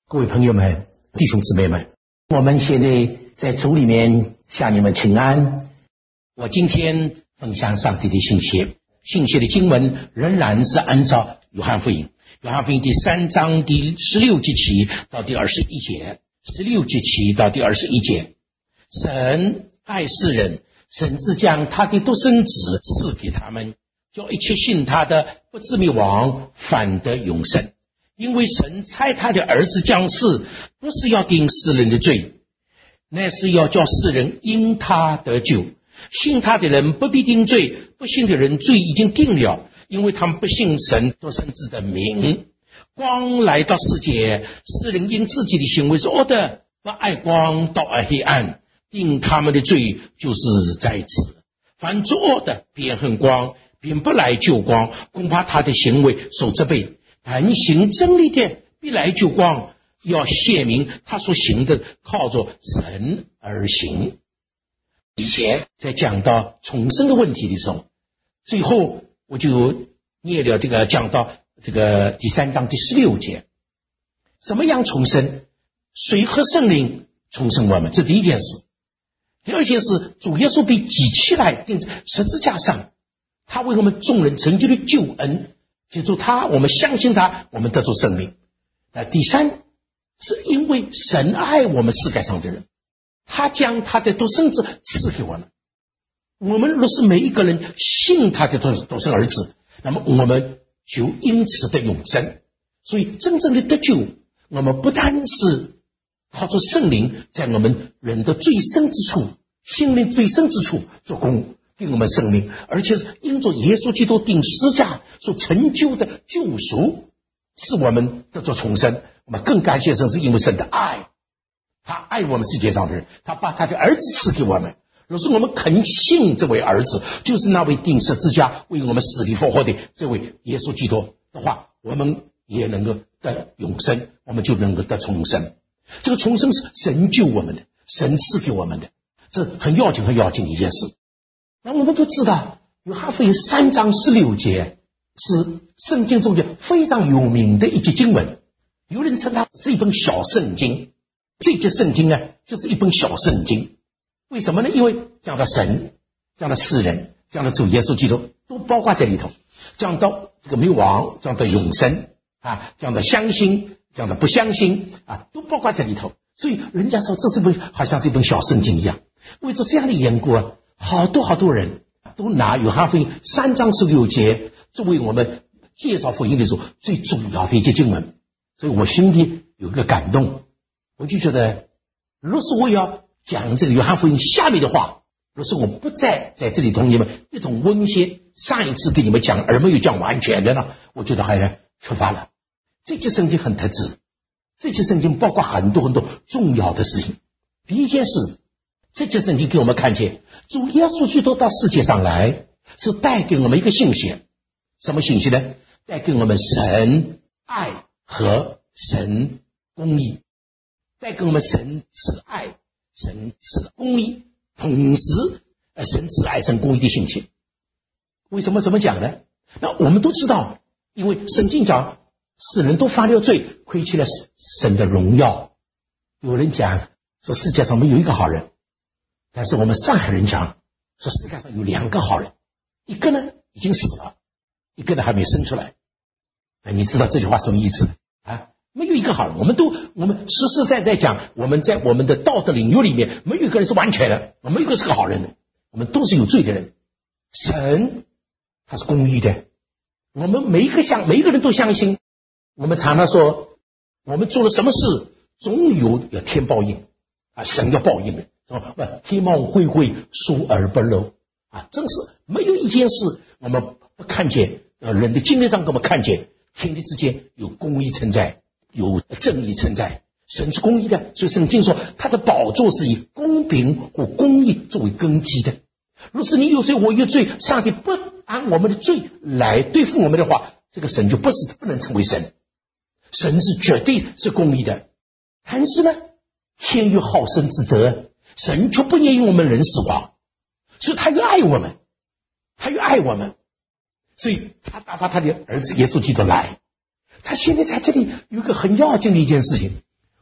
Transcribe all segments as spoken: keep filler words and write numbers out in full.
各位朋友们、弟兄姊妹们，我们现在在主里面向你们请安。我今天分享上帝的信息，信息的经文仍然是按照约翰福音，约翰福音第三章第十六节起到第二十一节，十六节起到第二十一节。神爱世人，甚至将他的独生子赐给他们，叫一切信他的不至灭亡，反得永生。因为神差他的儿子降世，不是要定世人的罪，乃是要叫世人因他得救。信他的人不必定罪，不信的人罪已经定了，因为他们不信神独生子的名。光来到世界，世人因自己的行为是恶的，不爱光，倒爱黑暗，定他们的罪就是在此。凡作恶的便恨光，便不来救光，恐怕他的行为受责备。但行真理的必来救光，要显明他所行的靠着神而行。以前在讲到重生的问题的时候，最后我就念了这个讲到这个第三章第十六节，怎么样重生？水和圣灵重生我们，这第一件事。第二件事，主耶稣被举起来钉在十字架上，他为我们众人成就的救恩，借助他，我们相信他，我们得着生命。那第三，是因为神爱我们世界上的人，他将他的独生子赐给我们。我们若是每一个人信他的独生儿子，那么我们就因此得永生。所以真正的得救，我们不单是靠着圣灵在我们人的最深之处，心灵最深之处做工，给我们生命，而且是因着耶稣基督钉十字架所成就的救赎，使我们得着重生。我们更感谢神，是因为神的爱，他爱我们世界上的人，他把他的儿子赐给我们。若是我们肯信这位儿子，就是那位钉十字架为我们死里复活的这位耶稣基督的话，我们也能够得永生，我们就能够得重生。这个重生是神救我们的，神赐给我们的，这很要紧很要紧的一件事。那我们都知道约翰福音三章十六节是圣经中间非常有名的一节经文，有人称它是一本小圣经。这节圣经呢，就是一本小圣经。为什么呢？因为讲到神，讲到世人，讲到主耶稣基督，都包括在里头。讲到这个灭亡，讲到永生啊，讲到相信，讲到不相信啊，都包括在里头。所以人家说这是本好像是一本小圣经一样。为着这样的缘故啊，好多好多人都拿约翰福音三章十六节作为我们介绍福音的时候最重要的一节经文。所以我心里有个感动，我就觉得若是我要讲这个约翰福音下面的话，若是我不再在这里同你们一同温习上一次给你们讲而没有讲完全的呢，我觉得好像缺乏了。这节圣经很特质，这节圣经包括很多很多重要的事情。第一件事，这节圣经给我们看见主耶稣基督到世界上来是带给我们一个信息。什么信息呢？带给我们神爱和神公义，带给我们神慈爱，神慈公义，同时神慈爱神公义的信息。为什么这么讲呢？那我们都知道，因为圣经讲世人都犯了罪，亏缺了神的荣耀。有人讲说世界上没有一个好人，但是我们上海人讲说世界上有两个好人，一个呢已经死了，一个呢还没生出来。那你知道这句话什么意思啊？没有一个好人，我们都我们实实在在讲，我们在我们的道德领域里面没有一个人是完全的，我们没有一个是个好人的，我们都是有罪的人。神他是公义的，我们每一个相每一个人都相信。我们常常说我们做了什么事总有要天报应啊，神要报应的，不天网恢恢，疏而不漏啊，真是没有一件事我们不看见。呃，人的经历上给我们看见天地之间有公义存在，有正义存在，神是公义的。所以圣经说他的宝座是以公平或公义作为根基的。若是你有罪我有罪，上帝不按我们的罪来对付我们的话，这个神就不是不能成为神。神是绝对是公义的。但是呢，天有好生之德，神却不愿意我们人死亡，所以他又爱我们，他又爱我们，所以他打发他的儿子耶稣基督来。他现在在这里有一个很要紧的一件事情，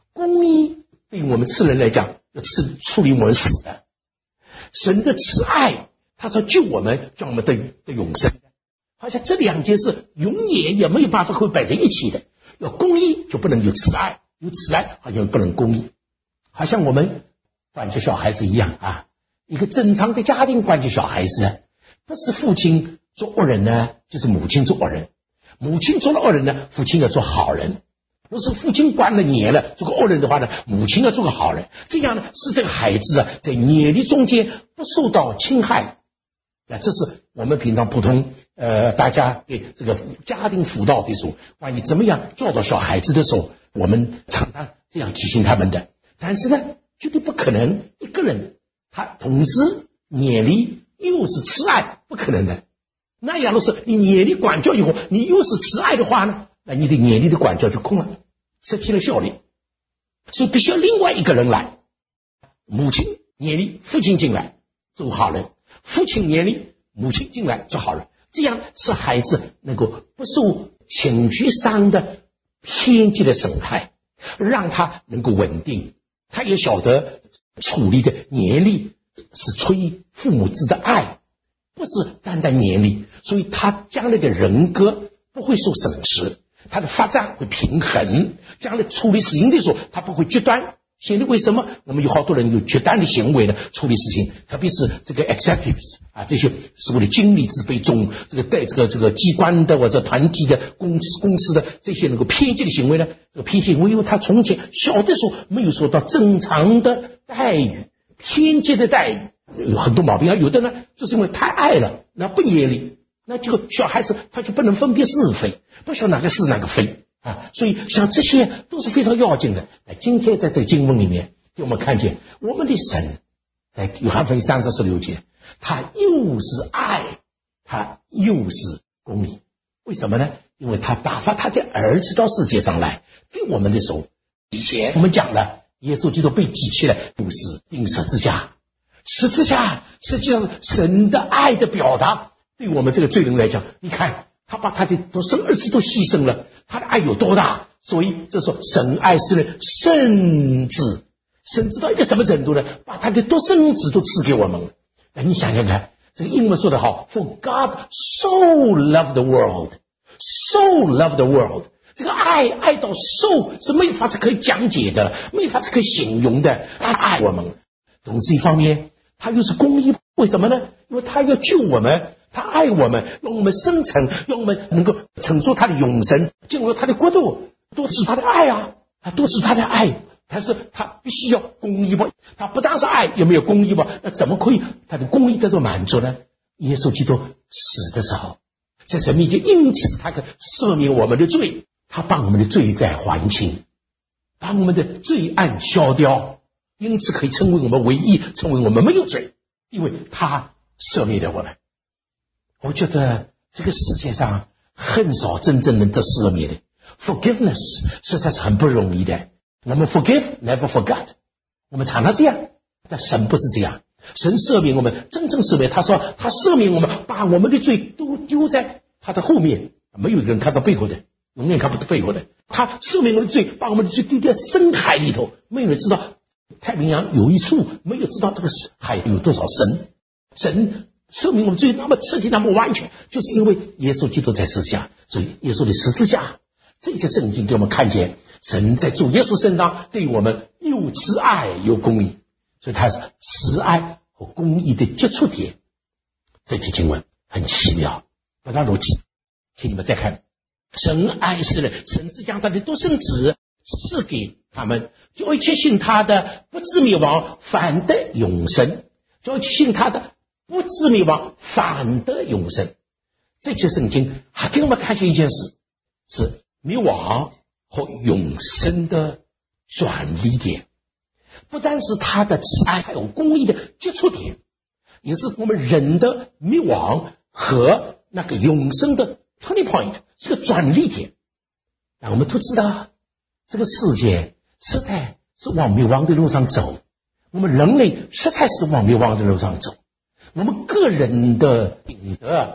公义对于我们世人来讲，要处处理我们死的。神的慈爱，他说救我们，叫我们得得永生。好像这两件事永远也没有办法会摆在一起的。要公义就不能有慈爱，有慈爱好像不能公义。好像我们管教小孩子一样啊，一个正常的家庭管教小孩子，不是父亲做恶人呢，就是母亲做恶人。母亲做了恶人呢，父亲要做好人。不是父亲管了孽了，做个恶人的话呢，母亲要做个好人。这样呢，是这个孩子啊，在孽力中间不受到侵害。那这是我们平常普通呃大家给这个家庭辅导的时候，关于怎么样教导小孩子的时候，我们常常这样提醒他们的。但是呢，绝对不可能一个人他同时孽力又是慈爱，不可能的。那样的是你孽力管教以后，你又是慈爱的话呢，那你的孽力的管教就空了，失去了效力。所以必须要另外一个人来，母亲孽力，父亲进来做好人，父亲孽力，母亲进来做好人，这样使孩子能够不受情绪上的偏激的损害，让他能够稳定。他也晓得处理的孽力是出于父母之的爱，不是单单孽力，所以他将来的人格不会受损失，他的发展会平衡，将来处理事情的时候他不会极端。现在为什么我们有好多人有极端的行为呢？处理事情，特别是这个 executives 啊，这些所谓的经理之辈中，这个带这个这个机关的或者团体的公司公司的这些能够偏激的行为呢？这个偏激行为，因为他从前小的时候没有受到正常的待遇，偏激的待遇有很多毛病啊。有的呢，就是因为太爱了，那不严厉，那这个小孩子他就不能分辨是非，不晓得哪个是哪个非。啊，所以像这些都是非常要紧的。今天在这个经文里面，给我们看见我们的神在约翰福音三章十六节，他又是爱，他又是公义。为什么呢？因为他打发他的儿子到世界上来，给我们的时候，以前我们讲了，耶稣基督被记起来，不是钉十字架，十字架实际上神的爱的表达，对我们这个罪人来讲，你看。他把他的独生儿子都牺牲了，他的爱有多大？所以这说神爱世人，甚至甚至到一个什么程度呢？把他的独生子都赐给我们了。那你想想看，这个英文说得好 ，For God so loved the world, so loved the world。这个爱爱到 so 是没法子可以讲解的，没法子可以形容的。他爱我们，同时一方面他又是公义，为什么呢？因为他要救我们。他爱我们，让我们生存，让我们能够承受他的永生，进入他的国度，都是他的爱啊，啊，都是他的爱。但是他必须要公义吧？他不但是爱，有没有公义吧？那怎么可以他的公义得到满足呢？耶稣基督死的时候，在神面前，因此他可赦免我们的罪，他把我们的罪债还清，把我们的罪案消掉，因此可以成为我们唯一，成为我们没有罪，因为他赦免了我们。我觉得这个世界上很少真正能得赦免的 ，forgiveness 实在是很不容易的。我们 forgive never forget， 我们常常这样，但神不是这样。神赦免我们，真正赦免，他说他赦免我们，把我们的罪都丢在他的后面，没有一个人看到背后的，永远看不到背后的。他赦免我们的罪，把我们的罪丢在深海里头，没有人知道太平洋有一处，没有知道这个海有多少深。神赦免我们罪那么彻底那么完全，就是因为耶稣基督在十字架，所以耶稣的十字架，这些圣经给我们看见神在主耶稣身上对我们又慈爱又公义，所以他是慈爱和公义的接触点。这节经文很奇妙，不但如此，请你们再看，神爱世人，神是将他的独生子赐给他们，就一切信他的不至灭亡，反得永生，就一切信他的不至灭亡，反得永生。这些圣经还给我们看见一件事，是灭亡和永生的转捩点，不单是他的慈爱，还有公义的接触点，也是我们人的灭亡和那个永生的 turning point， 是个转捩点。那我们都知道，这个世界实在是往灭亡的路上走，我们人类实在是往灭亡的路上走。我们个人的品德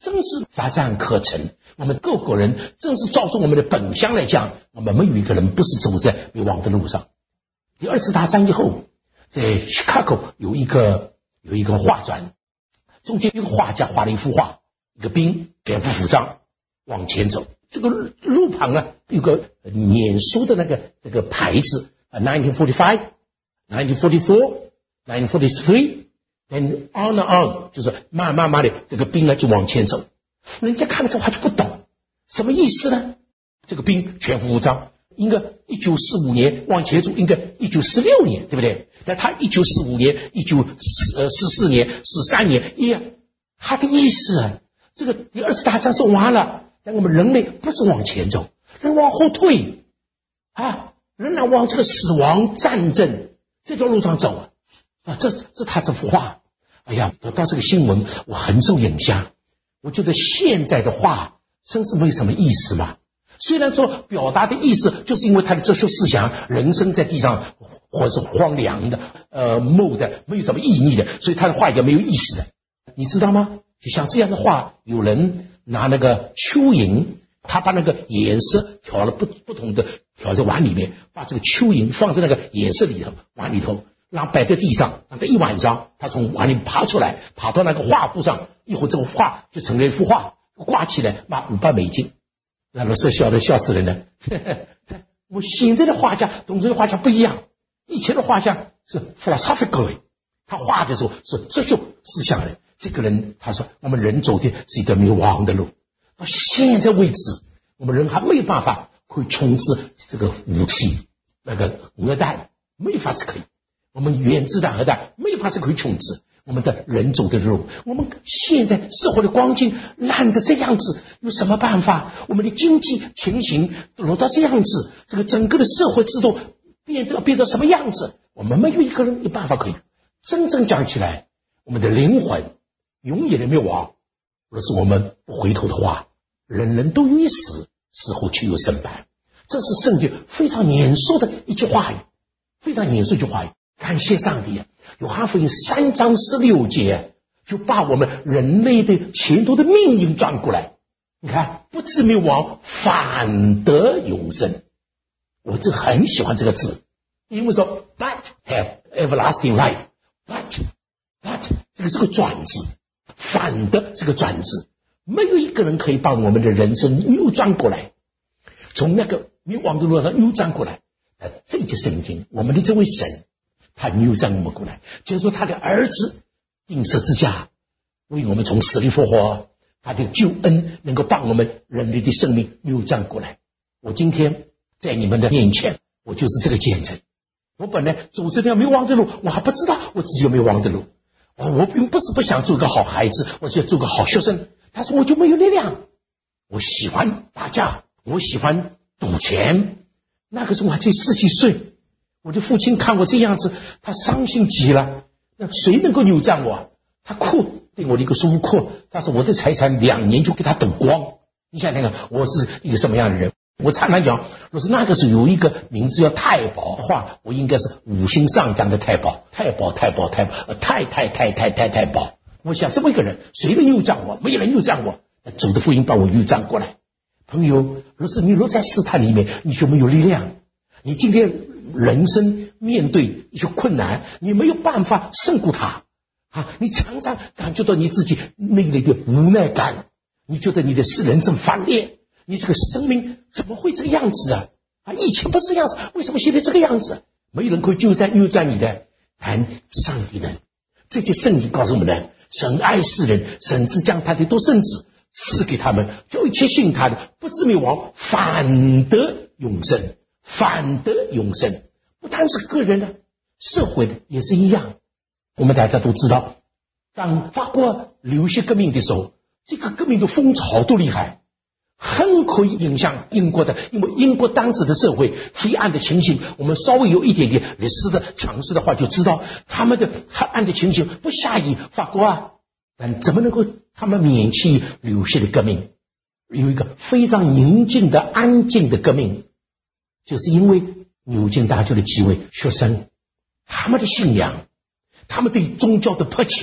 正是发展课程，我们各国人正是照着我们的本相来讲，我们没有一个人不是走在灭亡的路上。第二次大战以后，在 Chicago 有一个有一个画展，中间有个画家画了一幅画，一个兵全副武装往前走，这个路旁啊有个碾书的那个这个牌子，nineteen forty-five, nineteen forty-four, nineteen forty-three, and on and on， 就是慢慢慢的这个兵呢就往前走。人家看了这话就不懂，什么意思呢？这个兵全副武装，应该一九四五年往前走，应该一九四六年，对不对？但他一九四五年、一九四四年、四三年，一样，他的意思啊，这个第二次大战是完了，但我们人类不是往前走，人往后退啊，仍然往这个死亡战争这条路上走啊，啊，这这他这幅画，哎呀，得到这个新闻，我很受影响。我觉得现在的话真是没什么意思嘛。虽然说表达的意思就是因为他的哲学思想，人生在地上或是荒凉的、呃木的，没有什么意义的，所以他的话也没有意思的，你知道吗？就像这样的话，有人拿那个蚯蚓，他把那个颜色调了不不同的调在碗里面，把这个蚯蚓放在那个颜色里头碗里头，然后摆在地上，让它一晚上，它从碗里爬出来，爬到那个画布上，一会儿这个画就成了一幅画，挂起来卖五百美金。那老师笑得笑死人了。我现在的画家同这个画家不一样，以前的画家是 philosophical， 他画的时候是哲学思想的。这个人他说我们人走的是一条灭亡的路，到现在为止我们人还没有办法可以控制这个武器，那个核弹没法子可以，我们原子弹核弹没法子可以控制我们的人走的路。我们现在社会的光景烂得这样子，有什么办法？我们的经济情形落到这样子，这个整个的社会制度变得变得什么样子？我们没有一个人有办法可以。真正讲起来，我们的灵魂永远的灭亡。若是我们不回头的话，人人都有一死，死后却有审判。这是圣经非常严肃的一句话语，非常严肃一句话语。感谢上帝啊！约翰福音三章十六节就把我们人类的前途的命运转过来。你看，不至灭亡，反得永生。我这很喜欢这个字，因为说 but have everlasting life， but but 这个是个转字，反的是个转字，没有一个人可以把我们的人生扭转过来，从那个灭亡的路上扭转过来。呃，这节圣经，我们的这位神，他扭转我们过来，就是说他的儿子钉十字架，为我们从死里复活，他的救恩能够把我们人类的生命扭转过来。我今天在你们的面前，我就是这个见证。我本来走这条灭亡的路，我还不知道我自己有灭亡的路。我并不是不想做个好孩子，我想做个好学生，但是我就没有力量。我喜欢打架，我喜欢赌钱。那个时候我还才十几岁，我的父亲看我这样子，他伤心极了。那谁能够扭转我？他哭，对我的一个书库，他说我的财产两年就给他赌光。你想想看，我是一个什么样的人？我常常讲，若是那个时候有一个名字叫太保的话，我应该是五星上将的太保，太保，太保，太保，太太太太太太保。我想这么一个人，谁能扭转我？没有人扭转我。主的福音把我扭转过来。朋友，若是你落在试探里面，你就没有力量。你今天人生面对一些困难，你没有办法胜过它啊！你常常感觉到你自己内里的无奈感，你觉得你的是人生翻裂，你这个生命怎么会这个样子啊？啊，以前不是这样子，为什么现在这个样子？没有人可以救转扭转你的，但上帝能。这就圣经告诉我们的，神爱世人，甚至将他的独生子赐给他们，就一切信他的不至灭亡，反得永生，反得永生。不单是个人的，社会的也是一样。我们大家都知道，当法国流血革命的时候，这个革命的风潮多厉害，很可以影响英国的，因为英国当时的社会黑暗的情形，我们稍微有一点点历史的常识的话就知道，他们的黑暗的情形不下于法国啊。但怎么能够他们免去流血的革命？有一个非常宁静的安静的革命，就是因为牛津大学的几位学生，他们的信仰，他们对宗教的迫切，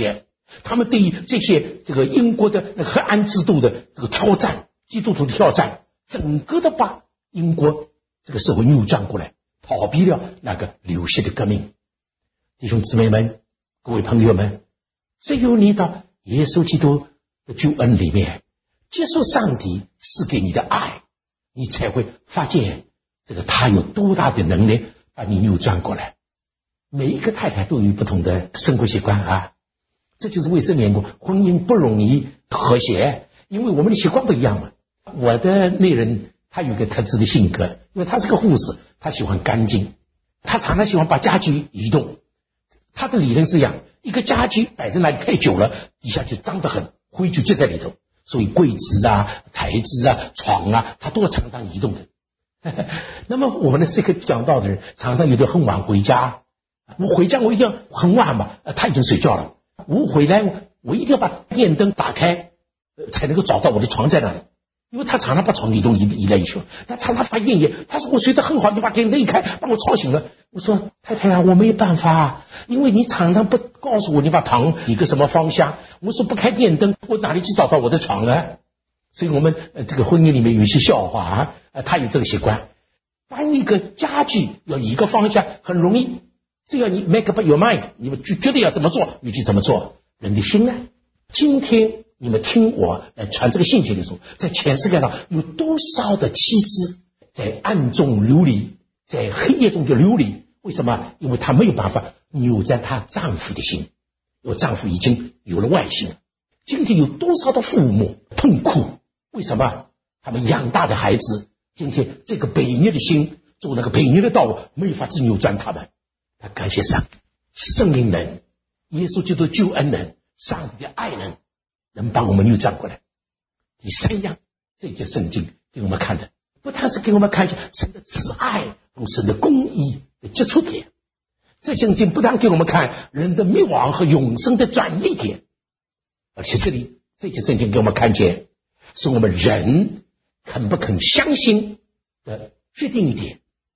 他们对于这些这个英国的那个黑暗制度的这个挑战，基督徒的挑战，整个的把英国这个社会扭转过来，逃避了那个流血的革命。弟兄姊妹们，各位朋友们，只有你到耶稣基督的救恩里面，接受上帝赐给你的爱，你才会发现这个他有多大的能力把你扭转过来。每一个太太都有不同的生活习惯啊，这就是为什么婚姻不容易和谐，因为我们的习惯不一样嘛。我的内人他有一个特质的性格，因为他是个护士，他喜欢干净，他常常喜欢把家具移动。他的理论是这样，一个家具摆在那里太久了，底下就脏得很，灰就积在里头，所以柜子啊、台子啊、床啊，他都要常常移动的。那么我呢是一个讲道的人，常常有的很晚回家，我回家我一定要很晚嘛，他已经睡觉了，我回来我一定要把电灯打开，才能够找到我的床在哪里。因为他常常把床移动移移来移去，他常常发怨言，他说我睡得很好，你把电灯一开把我吵醒了。我说太太啊，我没办法，因为你常常不告诉我你把床移个什么方向，我说不开电灯我哪里去找到我的床啊。所以我们、呃、这个婚姻里面有一些笑话啊，呃、他有这个习惯，搬一个家具要一个方向很容易，只要你 make up your mind， 你们就决定要怎么做你就怎么做。人的心呢，今天你们听我来传这个信息的时候，在全世界上有多少的妻子在暗中流离，在黑夜中就流离？为什么？因为她没有办法扭转她丈夫的心，因为丈夫已经有了外心。今天有多少的父母痛苦？为什么？他们养大的孩子，今天这个悖逆的心，走那个悖逆的道路，没法子扭转他们。他感谢上圣灵能，耶稣基督救恩能，上帝的爱能，能帮我们扭转过来。第三样，这节圣经给我们看的，不但是给我们看见神的慈爱和神的公义的接触点，这圣经不但给我们看人的灭亡和永生的转捩点，而且这里这节圣经给我们看见是我们人肯不肯相信的决定点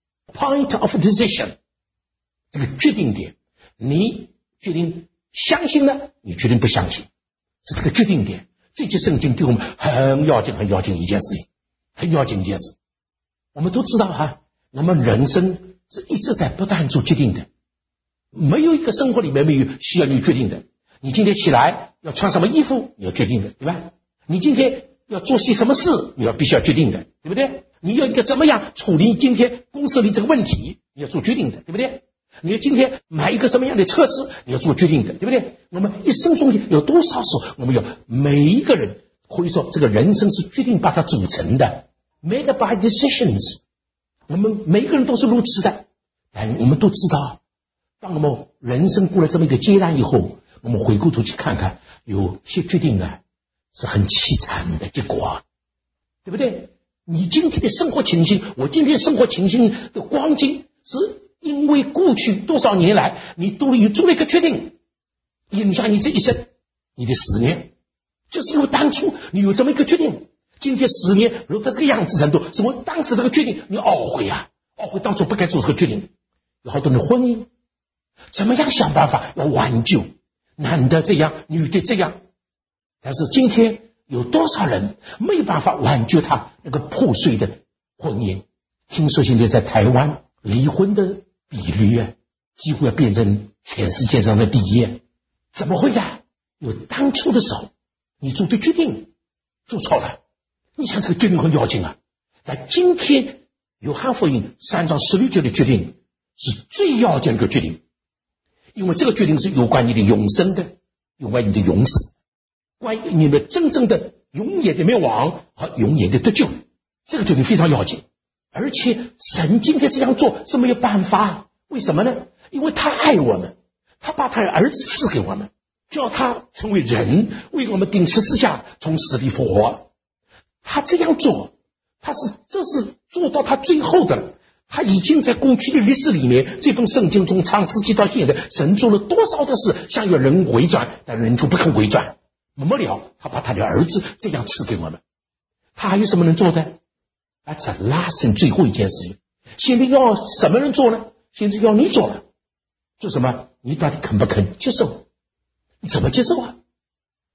point of decision。 这个决定点，你决定相信呢，你决定不相信，是这个决定点。这节圣经对我们很要紧很要紧一件事情，很要紧一件事。我们都知道哈，我们人生是一直在不断做决定的，没有一个生活里面没有需要你决定的。你今天起来要穿什么衣服，你要决定的，对吧？你今天要做些什么事，你要必须要决定的，对不对？你要一个怎么样处理今天公司里这个问题，你要做决定的，对不对？你要今天买一个什么样的车子，你要做决定的，对不对？我们一生中有多少时候，我们有每一个人可以说这个人生是决定把它组成的 made by decisions， 我们每一个人都是如此的。但我们都知道，当我们人生过了这么一个阶段以后，我们回过头去看看，有些决定啊是很凄惨的结果啊，对不对？你今天的生活情形，我今天的生活情形的光景，是因为过去多少年来你都有做了一个决定，影响你这一生，你的十年，就是因为当初你有这么一个决定，今天十年如果这个样子程度，是我当时这个决定你懊悔啊，懊悔当初不该做这个决定。有好多人的婚姻怎么样想办法要挽救，男的这样女的这样，但是今天有多少人没有办法挽救他那个破碎的婚姻？听说现在在台湾离婚的比率啊，几乎要变成全世界上的第一。怎么会呀？因为当初的时候你做的决定做错了，你想这个决定很要紧啊。但今天约翰福音三章十六节的决定是最要紧的一个决定，因为这个决定是有关你的永生的，有关你的永死，关于你们真正的永远的灭亡和永远的得救，这个决定非常要紧。而且神今天这样做是没有办法，为什么呢？因为他爱我们，他把他的儿子赐给我们，叫他成为人，为我们钉十字架，从死里复活。他这样做，他是这是做到他最后的了。他已经在过去的历史里面，这本圣经从创世纪到现在，神做了多少的事想要人回转，但人就不肯回转。末了他把他的儿子这样赐给我们，他还有什么能做的？啊，这拉伸最后一件事情，现在要什么人做呢？现在要你做了，做什么？你到底肯不肯接受？你怎么接受啊？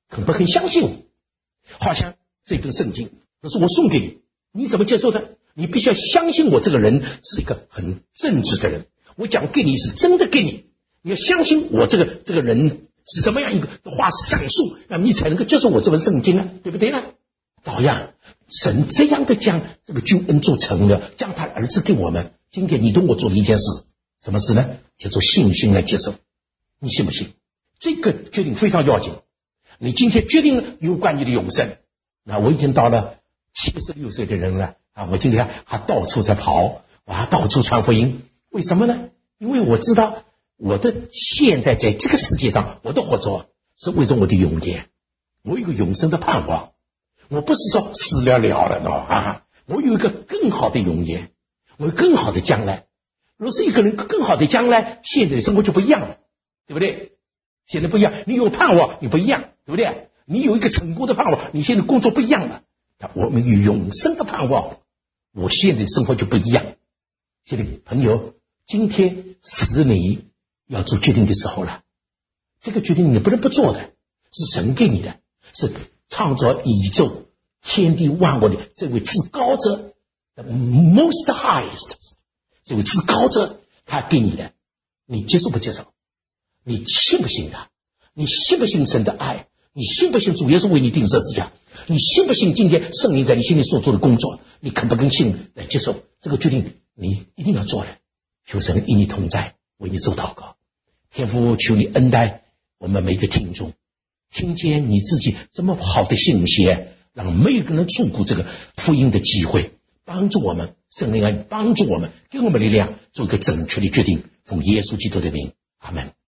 肯不肯相信？好像这份圣经，这是我送给你，你怎么接受的？你必须要相信我这个人是一个很正直的人，我讲给你是真的给你，你要相信我这个这个人是怎么样一个话上述，那么你才能够接受我这本圣经啊，对不对呢？同样，神这样的将这个救恩做成了，将他的儿子给我们。今天你同我做了一件事，什么事呢？叫做信心来接受。你信不信？这个决定非常要紧。你今天决定了有关你的永生，那我已经到了七十六岁的人了啊！我今天还到处在跑，我还到处传福音。为什么呢？因为我知道我的现在在这个世界上，我的活着是为着我的永年，我有一个永生的盼望。我不是说死了了了呢啊！我有一个更好的永年，我有更好的将来。若是一个人更好的将来，现在的生活就不一样了，对不对？现在不一样，你有盼望，你不一样，对不对？你有一个成功的盼望，你现在工作不一样了。我们有永生的盼望，我现在的生活就不一样。现在朋友，今天是你要做决定的时候了。这个决定你不能不做的，是神给你的，是创造宇宙天地万物的这位至高者 the most highest， 这位至高者他给你的，你接受不接受？你信不信他？你信不信神的爱？你信不信主耶稣为你钉十字架？你信不信今天圣灵在你心里所做的工作？你肯不肯信来接受这个决定？你一定要做的。求神与你同在，为你做祷告。天父，求你恩待我们每个听众，听见你自己这么好的信息，让每一个人触顾这个福音的机会，帮助我们，圣灵啊，帮助我们，给我们力量，做一个正确的决定。奉耶稣基督的名，阿们。